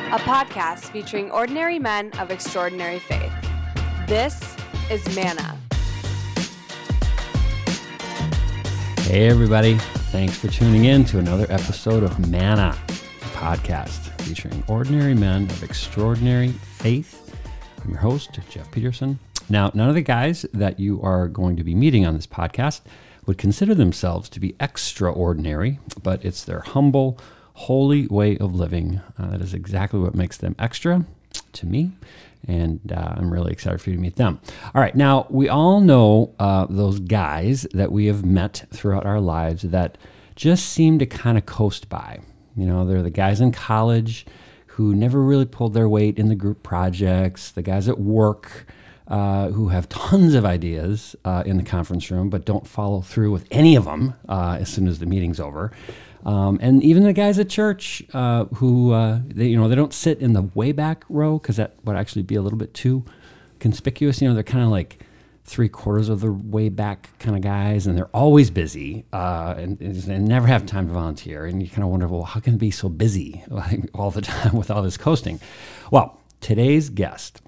a podcast featuring ordinary men of extraordinary faith. This is Manna. Hey everybody, thanks for tuning in to another episode of Manna, a podcast featuring ordinary men of extraordinary faith. I'm your host, Jeff Peterson. Now, none of the guys that you are going to be meeting on this podcast would consider themselves to be extraordinary, but it's their humble, holy way of living. That is exactly what makes them extra to me, and I'm really excited for you to meet them. All right, now we all know those guys that we have met throughout our lives that just seem to kind of coast by. You know, they're the guys in college who never really pulled their weight in the group projects, the guys at work who have tons of ideas in the conference room but don't follow through with any of them as soon as the meeting's over. And even the guys at church who they don't sit in the way back row because that would actually be a little bit too conspicuous. You know, they're kind of like 3/4 of the way back kind of guys, and they're always busy and never have time to volunteer. And you kind of wonder, well, how can they be so busy like, all the time with all this coasting? Well, today's guest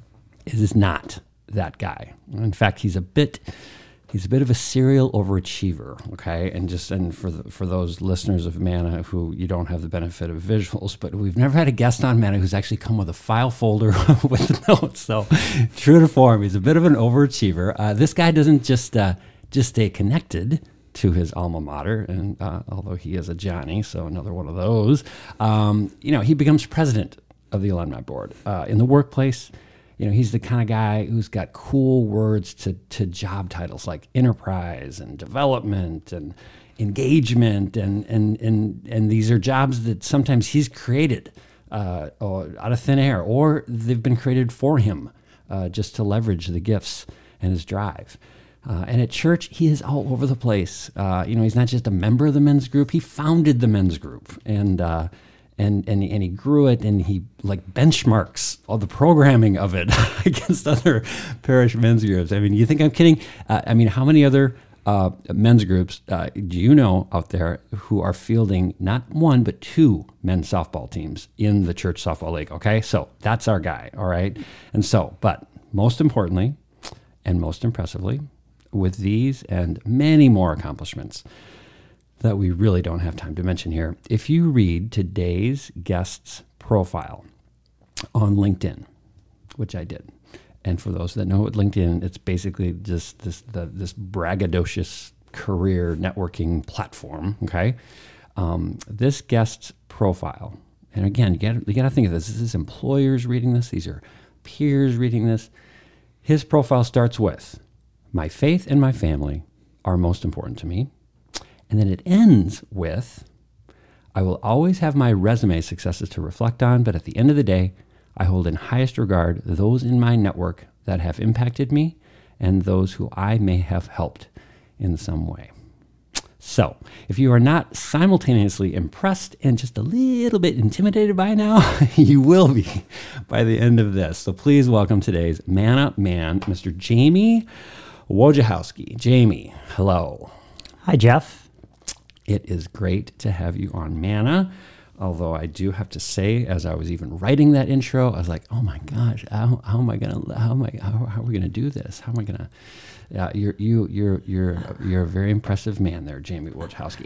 is not that guy. In fact, he's a bit of a serial overachiever, okay? And for those listeners of Manna who you don't have the benefit of visuals, but we've never had a guest on Manna who's actually come with a file folder with notes. So true to form, he's a bit of an overachiever. This guy doesn't just stay connected to his alma mater, and although he is a Johnny, so another one of those, he becomes president of the alumni board in the workplace. You know, he's the kind of guy who's got cool words to job titles like enterprise and development and engagement, and these are jobs that sometimes he's created out of thin air, or they've been created for him just to leverage the gifts and his drive. And at church, he is all over the place. He's not just a member of the men's group; he founded the men's group, and he grew it, and he like benchmarks all the programming of it against other parish men's groups. I mean, you think I'm kidding? How many other men's groups do you know out there who are fielding not one but two men's softball teams in the church softball league? Okay, so that's our guy. All right, but most importantly, and most impressively, with these and many more accomplishments that we really don't have time to mention here, if you read today's guest's profile on LinkedIn, which I did, and for those that know what LinkedIn, it's basically just this braggadocious career networking platform, okay? This guest's profile, and again, you got to think of this. This is employers reading this. These are peers reading this. His profile starts with, "My faith and my family are most important to me." And then it ends with, "I will always have my resume successes to reflect on, but at the end of the day, I hold in highest regard those in my network that have impacted me and those who I may have helped in some way." So, if you are not simultaneously impressed and just a little bit intimidated by now, you will be by the end of this. So please welcome today's Manna Man, Mr. Jamie Wojciechowski. Jamie, hello. Hi, Jeff. It is great to have you on Manna, although I do have to say, as I was even writing that intro, I was like, "Oh my gosh, how are we gonna do this? How am I gonna?" You're a very impressive man there, Jamie Wojciechowski,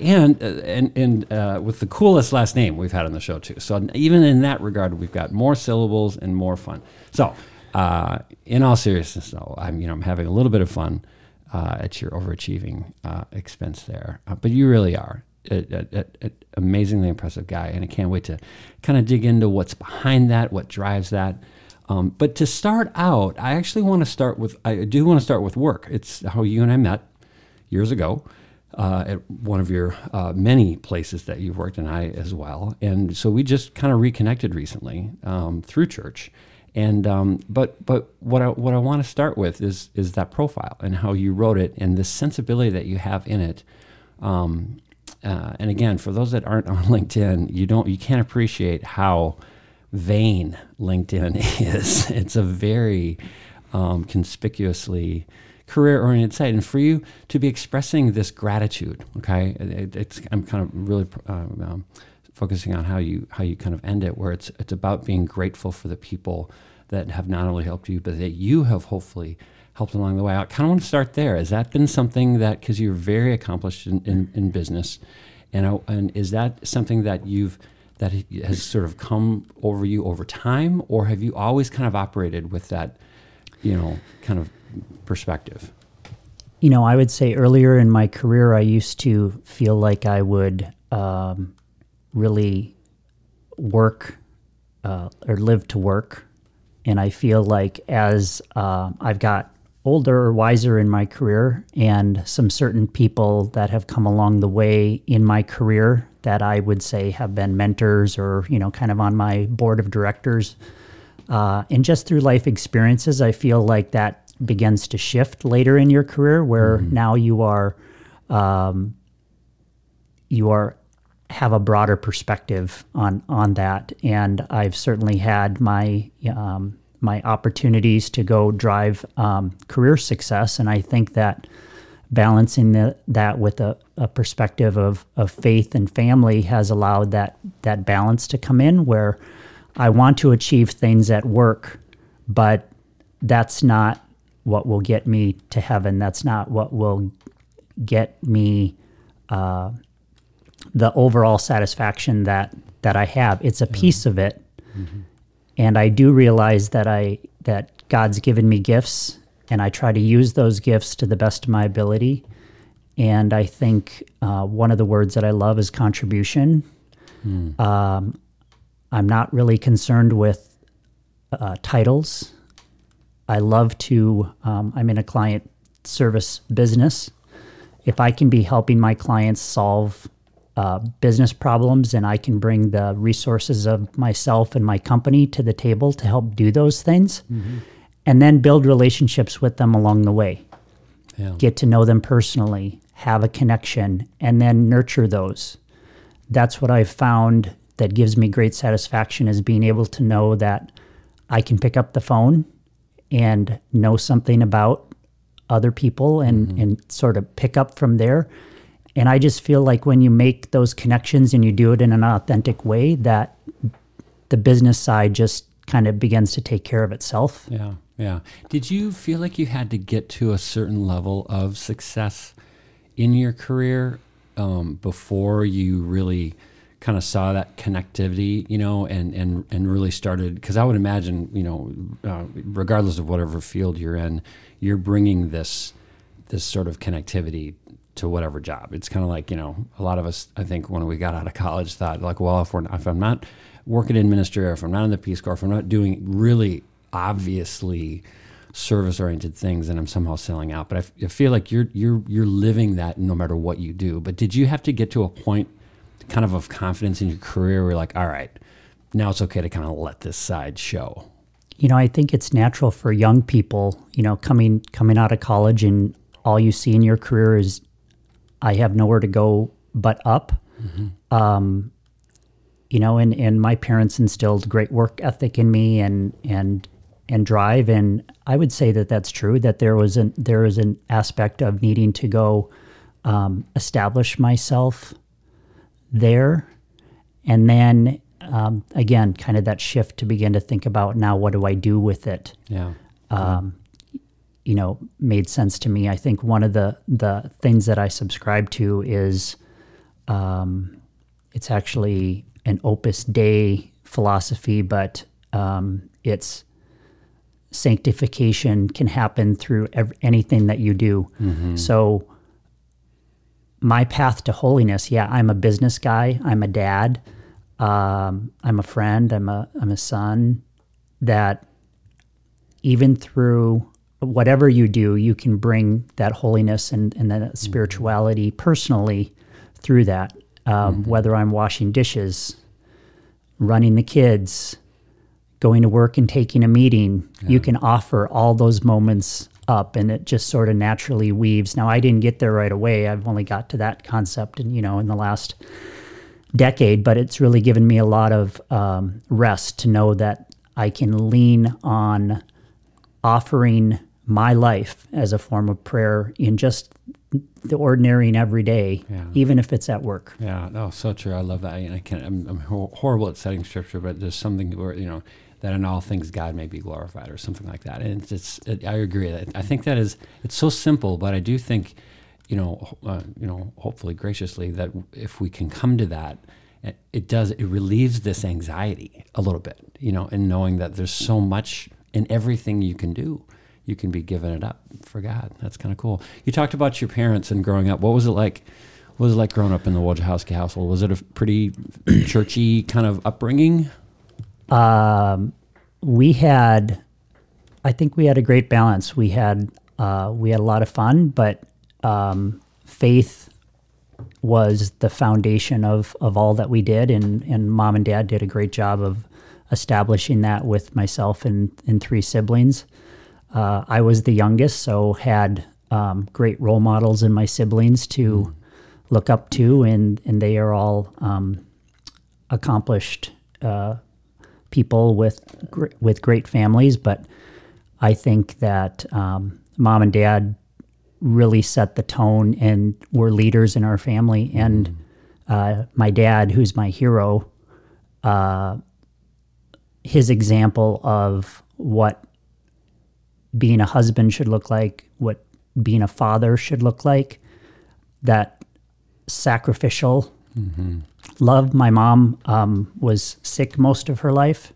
and with the coolest last name we've had on the show too. So even in that regard, we've got more syllables and more fun. So, in all seriousness, though, I'm having a little bit of fun at your overachieving expense there. But you really are an amazingly impressive guy, and I can't wait to kind of dig into what's behind that, what drives that. But to start out, I do want to start with work. It's how you and I met years ago at one of your many places that you've worked, and I as well. And so we just kind of reconnected recently through church. And but what I want to start with is that profile and how you wrote it and the sensibility that you have in it. And again, for those that aren't on LinkedIn, you can't appreciate how vain LinkedIn is. It's a very conspicuously career-oriented site, and for you to be expressing this gratitude, okay, I'm kind of really focusing on how you kind of end it, where it's about being grateful for the people that have not only helped you, but that you have hopefully helped along the way. I kind of want to start there. Has that been something that, because you're very accomplished in business, and is that something that has sort of come over you over time, or have you always kind of operated with that, kind of perspective? I would say earlier in my career, I used to feel like I would really work or live to work. And I feel like as I've got older or wiser in my career, and some certain people that have come along the way in my career that I would say have been mentors or, kind of on my board of directors, and just through life experiences, I feel like that begins to shift later in your career, where now you have a broader perspective on that. And I've certainly had my opportunities to go drive career success, and I think that balancing that with a perspective of faith and family has allowed that balance to come in, where I want to achieve things at work, but that's not what will get me to heaven. That's not what will get me the overall satisfaction that I have. It's a piece of it. Mm-hmm. And I do realize that God's given me gifts, and I try to use those gifts to the best of my ability. And I think one of the words that I love is contribution. I'm not really concerned with titles. I love to, I'm in a client service business. If I can be helping my clients solve business problems, and I can bring the resources of myself and my company to the table to help do those things, and then build relationships with them along the way. Yeah. Get to know them personally, have a connection, and then nurture those. That's what I've found that gives me great satisfaction, is being able to know that I can pick up the phone and know something about other people and sort of pick up from there. And I just feel like when you make those connections and you do it in an authentic way, that the business side just kind of begins to take care of itself. Yeah, yeah. Did you feel like you had to get to a certain level of success in your career before you really kind of saw that connectivity, and really started? Because I would imagine, regardless of whatever field you're in, you're bringing this sort of connectivity to whatever job. It's kind of like, a lot of us, I think, when we got out of college, thought like, well, if I'm not working in ministry, or if I'm not in the Peace Corps, if I'm not doing really obviously service-oriented things, then I'm somehow selling out. But I feel like you're living that no matter what you do. But did you have to get to a point kind of confidence in your career where you're like, all right, now it's okay to kind of let this side show? I think it's natural for young people, coming out of college, and all you see in your career is, I have nowhere to go but up. And my parents instilled great work ethic in me and drive. And I would say that that's true, that there is an aspect of needing to go establish myself there. And then, again, kind of that shift to begin to think about, now what do I do with it? Yeah. Made sense to me. I think one of the things that I subscribe to is, it's actually an Opus Dei philosophy, but it's sanctification can happen through anything that you do. So my path to holiness, I'm a business guy, I'm a dad, I'm a friend, I'm a son, that even through whatever you do, you can bring that holiness and that spirituality personally through that. Whether I'm washing dishes, running the kids, going to work and taking a meeting, you can offer all those moments up, and it just sort of naturally weaves. Now, I didn't get there right away. I've only got to that concept in the last decade, but it's really given me a lot of rest to know that I can lean on offering my life as a form of prayer in just the ordinary and everyday, even if it's at work. Yeah, no, so true. I love that. And I'm horrible at setting scripture, but there's something where, that in all things God may be glorified or something like that. And I agree. I think it's so simple, but I do think, hopefully graciously, that if we can come to that, it relieves this anxiety a little bit, and knowing that there's so much in everything you can do. You can be giving it up for God. That's kind of cool. You talked about your parents and growing up. What was it like? What was it like growing up in the Wojciechowski household? Was it a pretty churchy kind of upbringing? I think we had a great balance. We had a lot of fun, but faith was the foundation of all that we did, and Mom and Dad did a great job of establishing that with myself and 3 siblings. I was the youngest, so had great role models in my siblings to look up to, and they are all accomplished people with great families. But I think that Mom and Dad really set the tone and were leaders in our family. And my dad, who's my hero, his example of what being a husband should look like, what being a father should look like, that sacrificial love. My mom was sick most of her life.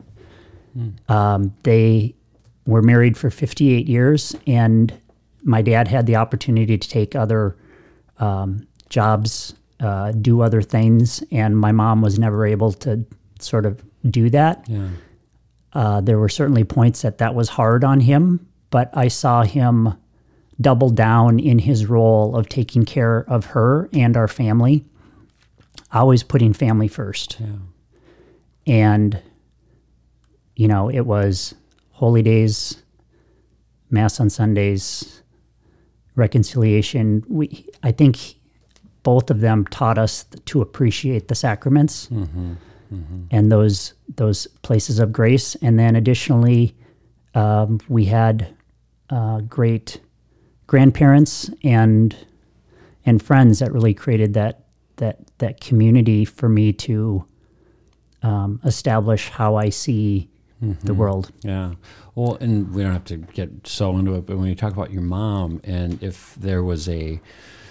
They were married for 58 years, and my dad had the opportunity to take other jobs, do other things, and my mom was never able to sort of do that. Yeah. There were certainly points that was hard on him, but I saw him double down in his role of taking care of her and our family, always putting family first. Yeah. And, it was holy days, Mass on Sundays, reconciliation. I think both of them taught us to appreciate the sacraments and those places of grace. And then additionally, we had great grandparents and friends that really created that community for me to establish how I see the world. Yeah. Well, and we don't have to get so into it, but when you talk about your mom, and if there was a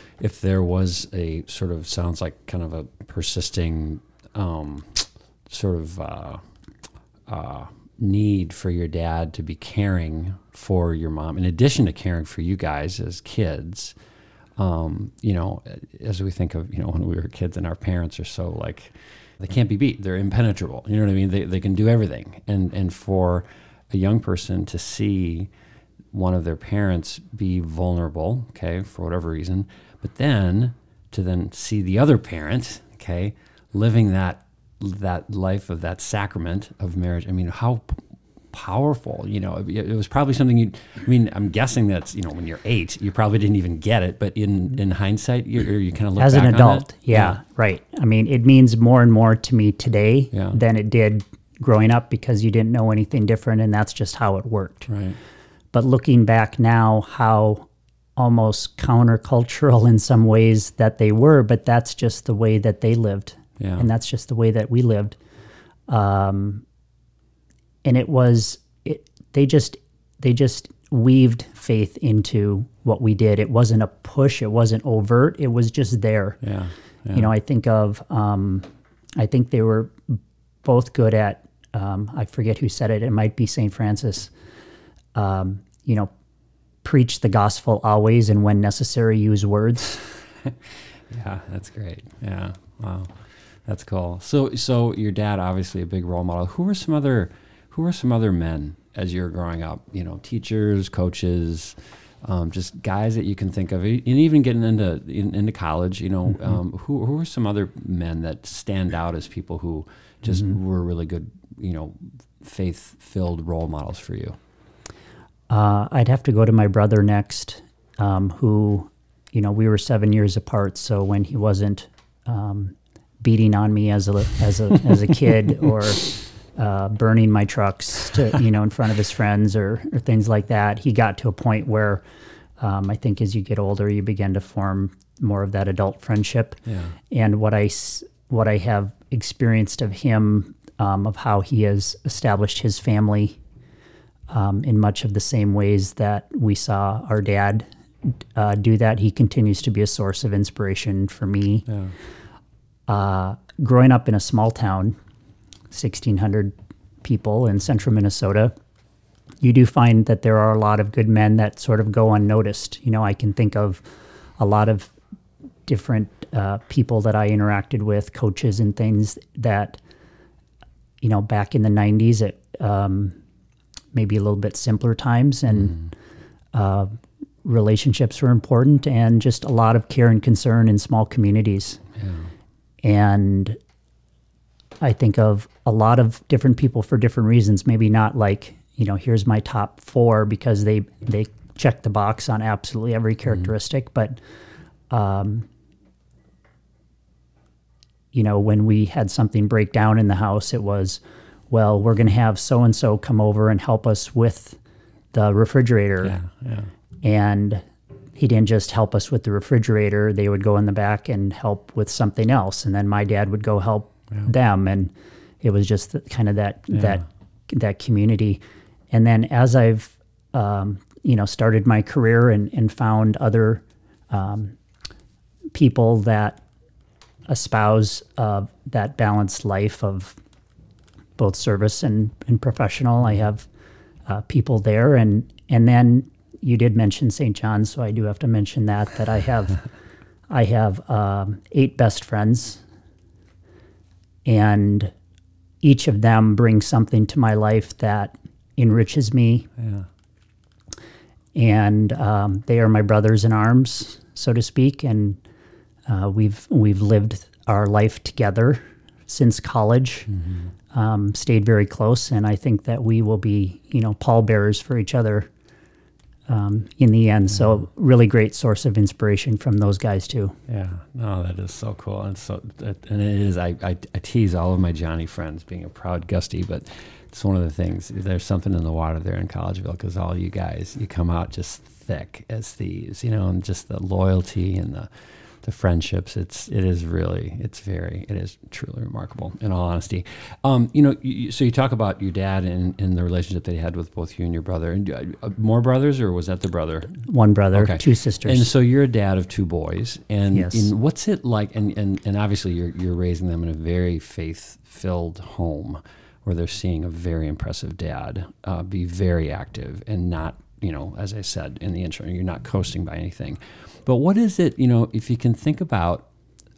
sort of, sounds like kind of a persisting need for your dad to be caring for your mom, in addition to caring for you guys as kids, as we think of, when we were kids, and our parents are so like, they can't be beat. They're impenetrable. You know what I mean? They can do everything. And for a young person to see one of their parents be vulnerable, okay, for whatever reason, but then to see the other parent, okay, living that life of that sacrament of marriage. I mean, how powerful, it was probably something I'm guessing that's, when you're 8, you probably didn't even get it, but in hindsight, you kind of look as back an adult. on it. Yeah, right. I mean, it means more and more to me today than it did growing up, because you didn't know anything different, and that's just how it worked. Right. But looking back now, how almost countercultural in some ways that they were, but that's just the way that they lived. Yeah. And that's just the way that we lived. And they just weaved faith into what we did. It wasn't a push. It wasn't overt. It was just there. Yeah. I think they were both good at, I forget who said it. It might be St. Francis, preach the gospel always, and when necessary, use words. Yeah, that's great. Yeah. Wow. That's cool. So your dad, obviously a big role model. Who were some other men as you were growing up? Teachers, coaches, just guys that you can think of, and even getting into college. Who were some other men that stand out as people who just were really good, faith-filled role models for you? I'd have to go to my brother next, who, we were 7 years apart. So when he wasn't beating on me as a kid, or burning my trucks to in front of his friends or things like that, he got to a point where I think as you get older, you begin to form more of that adult friendship. Yeah. And what I have experienced of him, of how he has established his family in much of the same ways that we saw our dad do that. He continues to be a source of inspiration for me. Yeah. Growing up in a small town, 1,600 people in central Minnesota, you do find that there are a lot of good men that sort of go unnoticed. I can think of a lot of different people that I interacted with, coaches and things that, back in the 90s, maybe a little bit simpler times, and relationships were important, and just a lot of care and concern in small communities. Yeah. And I think of a lot of different people for different reasons, maybe not like, here's my top 4 because they check the box on absolutely every characteristic, but when we had something break down in the house, it was, well, we're going to have so-and-so come over and help us with the refrigerator. Yeah. Yeah. And he didn't just help us with the refrigerator. They would go in the back and help with something else. And then my dad would go help them. And it was just kind of that community. And then as I've, started my career and found other people that espouse that balanced life of both service and professional, I have people there. And then you did mention St. John's, so I do have to mention that I have 8 best friends, and each of them brings something to my life that enriches me. Yeah. And they are my brothers in arms, so to speak, and we've lived our life together since college. Stayed very close, and I think that we will be, pallbearers for each other in the end. So really great source of inspiration from those guys too. Yeah, no, that is so cool. And and it is, I tease all of my Johnny friends being a proud Gusty, but it's one of the things, there's something in the water there in Collegeville, because all you guys, you come out just thick as thieves, and just the loyalty and the friendships. It is truly remarkable, in all honesty. So you talk about your dad and the relationship that he had with both you and your brother. And more brothers, or was that the brother? One brother, okay. 2 sisters. And so you're a dad of 2 boys. And yes. What's it like? And obviously you're raising them in a very faith-filled home where they're seeing a very impressive dad be very active and not, as I said in the intro, you're not coasting by anything. But what is it, if you can think about,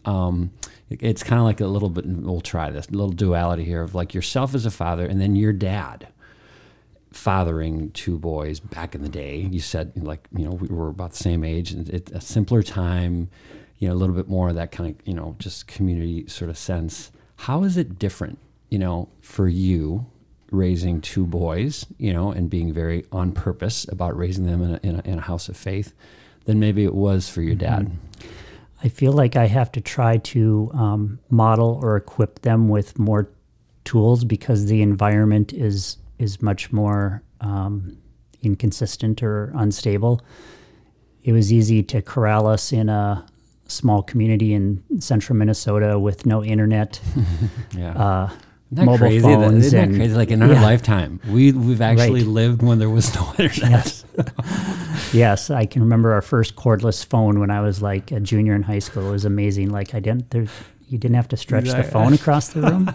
it's kind of like a little bit, we'll try this, a little duality here of like yourself as a father and then your dad fathering 2 boys back in the day. You said we were about the same age, and it's a simpler time, a little bit more of that kind of, just community sort of sense. How is it different, for you raising 2 boys, and being very on purpose about raising them in a house of faith than maybe it was for your dad? I feel like I have to try to model or equip them with more tools because the environment is much more inconsistent or unstable. It was easy to corral us in a small community in central Minnesota with no internet. Yeah. Mobile crazy? phones. Isn't that crazy? Like in our lifetime, we've actually lived when there was no internet. Yes, I can remember our first cordless phone when I was like a junior in high school. It was amazing. Like you didn't have to stretch the phone across the room.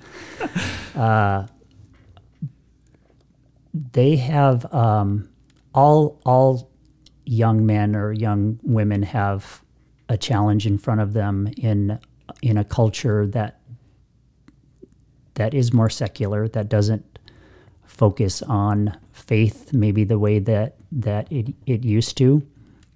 They have all young men or young women have a challenge in front of them in a culture that is more secular, that doesn't focus on faith maybe the way that it used to.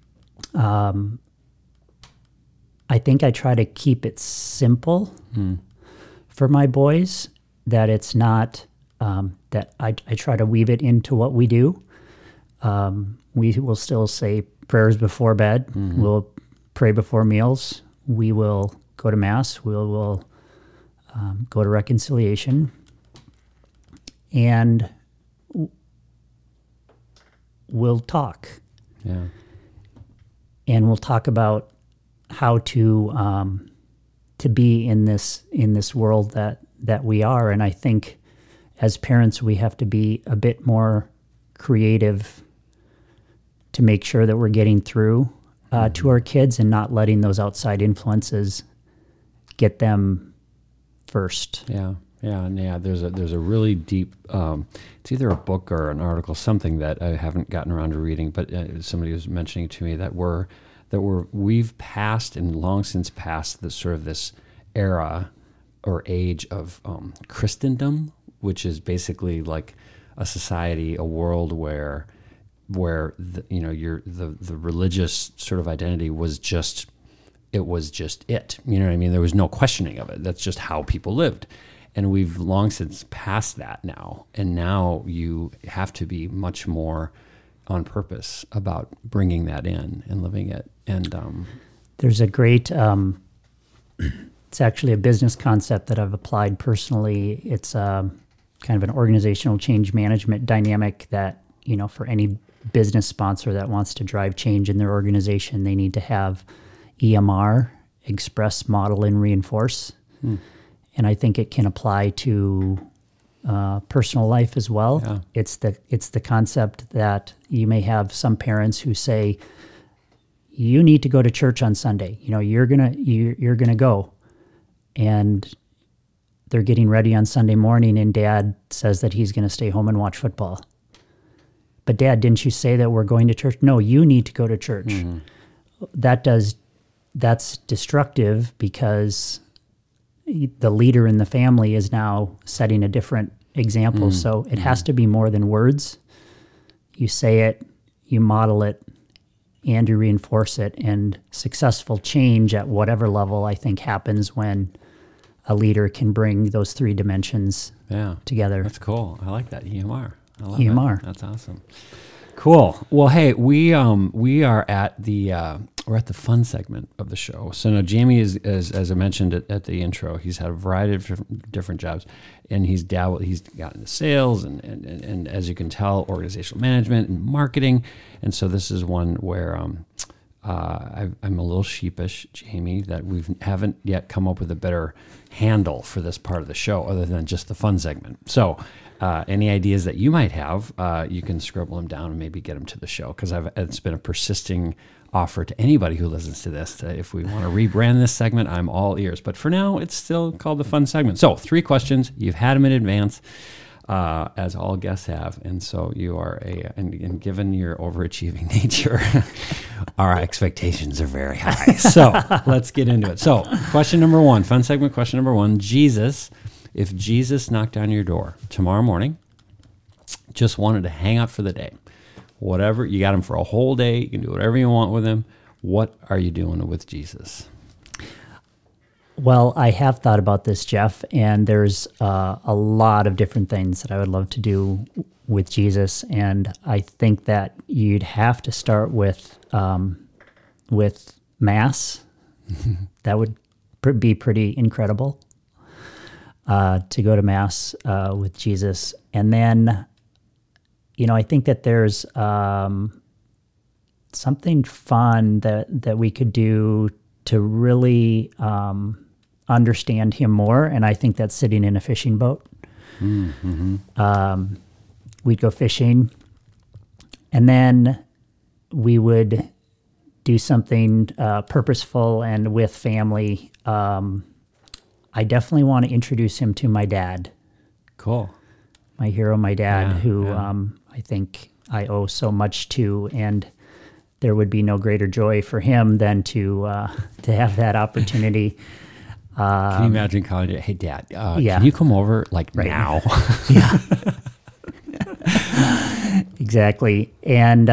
I think I try to keep it simple for my boys, that it's not that I try to weave it into what we do. We will still say prayers before bed. Mm-hmm. We'll pray before meals. We will go to Mass. We will go to reconciliation. And we'll talk. Yeah. and we'll talk about how to be in this world that we are. And I think as parents, we have to be a bit more creative to make sure that we're getting through to our kids and not letting those outside influences get them first. Yeah. There's a really deep. It's either a book or an article, something that I haven't gotten around to reading, but somebody was mentioning to me that we've passed and long since passed this era or age of Christendom, which is basically like a society, a world where the religious sort of identity was just it. You know what I mean? There was no questioning of it. That's just how people lived. And we've long since passed that now. And now you have to be much more on purpose about bringing that in and living it. And there's a great, it's actually a business concept that I've applied personally. It's kind of an organizational change management dynamic that, for any business sponsor that wants to drive change in their organization, they need to have EMR, express, model, and reinforce. And I think it can apply to personal life as well. Yeah. It's the concept that you may have some parents who say, you need to go to church on Sunday. You're gonna go, and they're getting ready on Sunday morning, and Dad says that he's gonna stay home and watch football. But Dad, didn't you say that we're going to church? No, you need to go to church. That's destructive, because the leader in the family is now setting a different example. So it has to be more than words. You say it, you model it, and you reinforce it. And successful change at whatever level, I think, happens when a leader can bring those three dimensions together. That's cool. I like that, EMR. I love EMR. It. That's awesome. Cool. Well, hey, we are at the fun segment of the show. So now Jamie is, as I mentioned at the intro, he's had a variety of different jobs, and he's gotten into sales and as you can tell, organizational management and marketing. And so this is one where I'm a little sheepish, Jamie, that we haven't yet come up with a better handle for this part of the show other than just the fun segment. So any ideas that you might have, you can scribble them down and maybe get them to the show, because it's been a persisting offer to anybody who listens to this. If we want to rebrand this segment, I'm all ears. But for now, it's still called the fun segment. So 3 questions. You've had them in advance, as all guests have. And so you are and given your overachieving nature, our expectations are very high. So let's get into it. So question number 1, fun segment question number 1, if Jesus knocked on your door tomorrow morning, just wanted to hang out for the day, whatever, you got him for a whole day, you can do whatever you want with him, what are you doing with Jesus? Well, I have thought about this, Jeff, and there's a lot of different things that I would love to do with Jesus. And I think that you'd have to start with Mass. That would be pretty incredible. To go to Mass with Jesus. And then, I think that there's something fun that we could do to really understand him more. And I think that's sitting in a fishing boat. We'd go fishing, and then we would do something purposeful and with family. I definitely want to introduce him to my dad. Cool. My hero, my dad, who I think I owe so much to, and there would be no greater joy for him than to have that opportunity. Can you imagine calling it, hey, Dad, can you come over right now? Yeah. Exactly. And,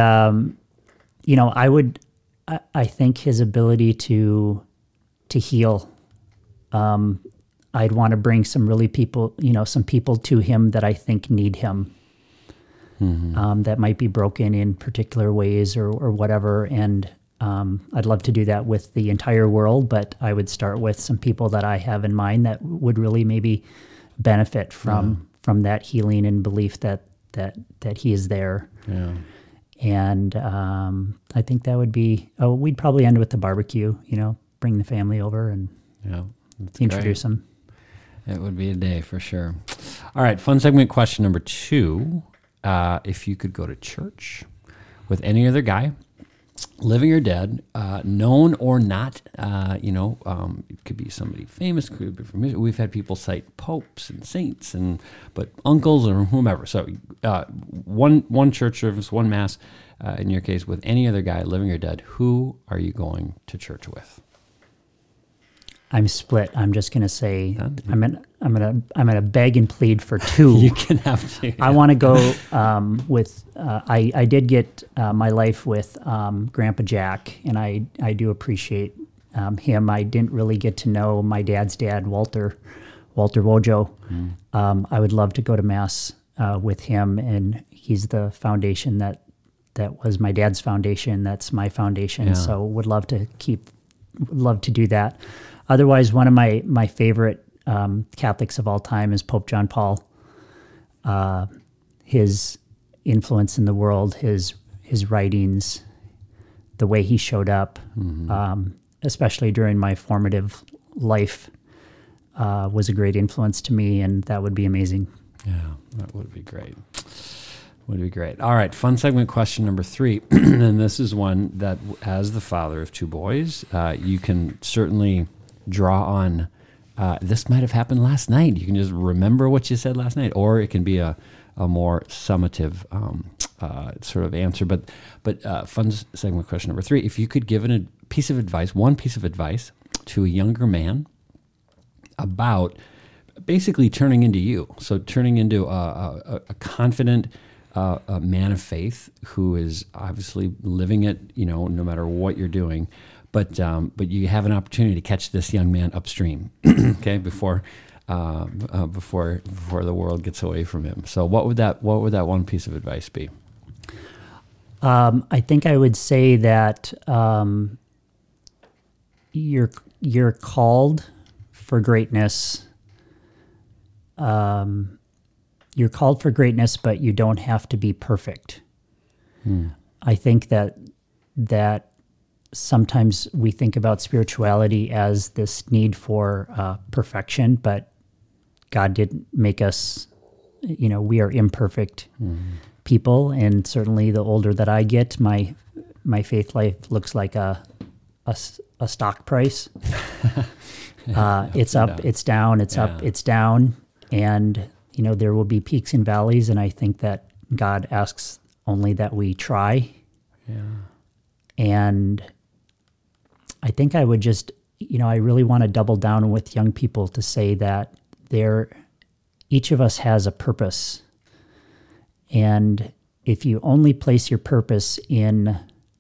I think his ability to heal, I'd want to bring some people to him that I think need him, that might be broken in particular ways or whatever. And I'd love to do that with the entire world, but I would start with some people that I have in mind that would really maybe benefit from that healing and belief that he is there. Yeah. And I think that would be, we'd probably end with the barbecue, bring the family over and introduce them. It would be a day for sure. All right, fun segment question number 2. If you could go to church with any other guy, living or dead, known or not, it could be somebody famous, could be from music. We've had people cite popes and saints, but uncles or whomever. So one church service, one mass, in your case, with any other guy, living or dead, who are you going to church with? I'm split. I'm just going to say I'm gonna beg and plead for 2. You can have to. I want to go with. I did get my life with Grandpa Jack, and I do appreciate him. I didn't really get to know my dad's dad, Walter Wojo. I would love to go to mass with him, and he's the foundation that was my dad's foundation. That's my foundation. Yeah. So would love to do that. Otherwise, one of my favorite Catholics of all time is Pope John Paul. His influence in the world, his writings, the way he showed up, especially during my formative life, was a great influence to me, and that would be amazing. Yeah, that would be great. Would be great. All right, fun segment question number 3, and this is one that, as the father of 2 boys, you can certainly draw on. This might have happened last night. You can just remember what you said last night, or it can be a more summative sort of answer. But fun segment question number 3: if you could give one piece of advice to a younger man about basically turning into you, so turning into a confident a man of faith who is obviously living it, no matter what you're doing. But you have an opportunity to catch this young man upstream, okay, before the world gets away from him. So what would that one piece of advice be? I think I would say that you're called for greatness. You're called for greatness, but you don't have to be perfect. I think that sometimes we think about spirituality as this need for perfection, but God didn't make us, we are imperfect people. And certainly the older that I get, my faith life looks like a stock price. It's up, it's down, it's up, it's down. And, there will be peaks and valleys. And I think that God asks only that we try. Yeah. And I think I would just, I really want to double down with young people to say that each of us has a purpose. And if you only place your purpose in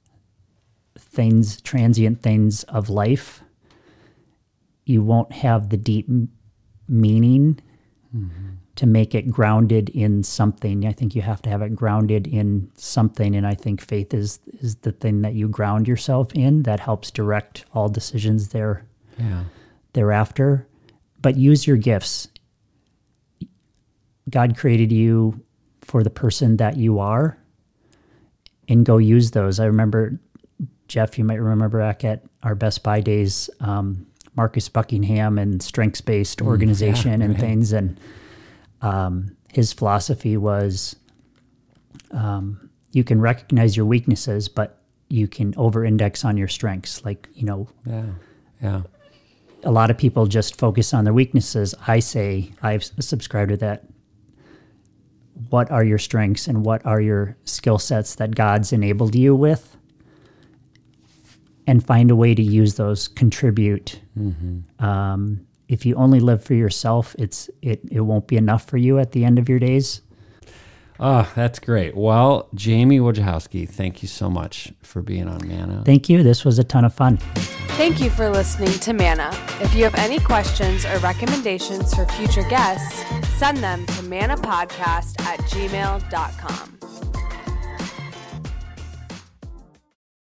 transient things of life, you won't have the deep meaning to make it grounded in something. I think you have to have it grounded in something, and I think faith is the thing that you ground yourself in that helps direct all decisions thereafter. But use your gifts. God created you for the person that you are, and go use those. I remember, Jeff, you might remember back at our Best Buy days, Marcus Buckingham and strengths-based organization and things, and his philosophy was you can recognize your weaknesses, but you can over-index on your strengths. Like, a lot of people just focus on their weaknesses. I subscribe to that. What are your strengths and what are your skill sets that God's enabled you with? And find a way to use those, contribute. If you only live for yourself, it won't be enough for you at the end of your days. Oh, that's great. Well, Jamie Wojciechowski, thank you so much for being on Manna. Thank you. This was a ton of fun. Thank you for listening to Manna. If you have any questions or recommendations for future guests, send them to mannapodcast@gmail.com.